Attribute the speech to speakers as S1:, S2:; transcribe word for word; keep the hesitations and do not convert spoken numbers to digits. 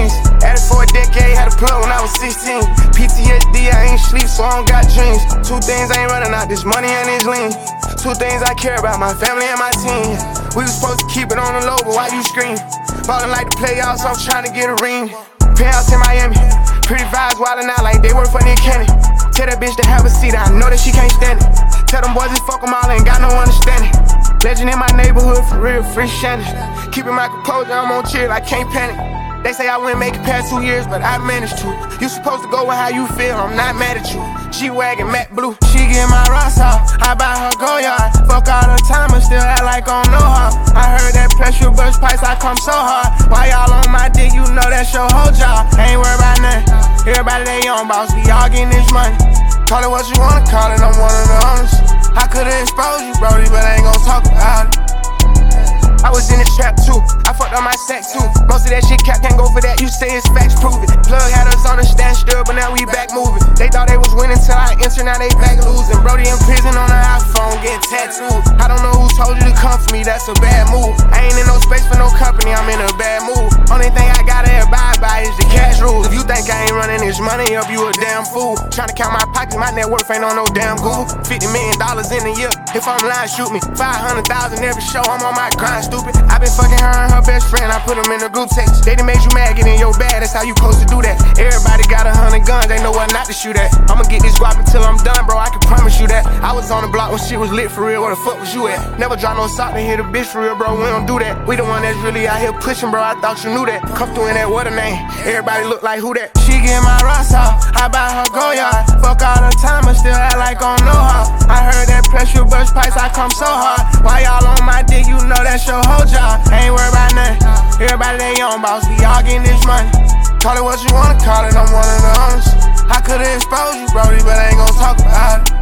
S1: dreams. Added for a decade, had a plug when I was sixteen. P T S D, I ain't sleep, so I don't got dreams. Two things I ain't running out, this money and this lean. Two things I care about, my family and my team. We was supposed to keep it on the low, but why you scream? Ballin' like the playoffs, I'm trying to get a ring. Penthouse in Miami, pretty vibes wildin' out like they work for Nick Cannon. Tell that bitch to have a seat, I know that she can't stand it. Tell them boys to fuck them all, ain't got no understanding. Legend in my neighborhood, for real, free Shannon. Keeping my composure, I'm on chill, I can't panic. They say I wouldn't make it past two years, but I managed to. You supposed to go with how you feel, I'm not mad at you. G-Wagon, matte blue. She get my rocks off, I buy her Goyard. Fuck all the time, but still act like I don't know her. I heard that pressure burst pipes, I come so hard. Why y'all on my dick, you know that's your whole job. Ain't worried about nothing, everybody they own boss, we all getting this money. Call it what you wanna call it, I'm one of the owners. I could've exposed you, Brody, but I ain't gon' talk about it. I was in the trap too, I fucked on my sack too. Most of that shit cap can't go for that, you say it's facts, prove it. Plug had us on a standstill, but now we back moving. They thought they was winning till I entered, now they back losing. Brody in prison on an iPhone, getting tattooed. I don't know who told you to come for me, that's a bad move. I ain't in no space for no company, I'm in a bad mood. Only thing I gotta abide by is the cash rules. If you think I ain't running this money up, you a damn fool. Tryna count my pockets, my net worth ain't on no damn Google. fifty million dollars in a year, if I'm lying, shoot me. five hundred thousand every show, I'm on my grind, stupid. I been fucking her and her best friend, I put them in the group text. They done made you mad, get in your bag, that's how you supposed to do that. Everybody got a hundred guns, they know what not to shoot at. I'ma get this guap until I'm done, bro, I can promise you that. I was on the block when shit was lit for real, where the fuck was you at? Never drop no sock to hit a bitch for real, bro, we don't do that. We the one that's really out here pushing, bro, I thought you knew that. Come through in that, what a name, everybody look like who that? She get my rocks off, I buy her Goyard. Fuck all the time, but still act like I don't know her. I heard that pressure burst pipes, I come so hard. Why y'all on my dick, you know that's your whole job. Ain't worried about nothing, everybody they own boss, we all getting this money. Call it what you wanna call it, I'm one of the owners. I could've exposed you, Brody, but I ain't gon' talk about it.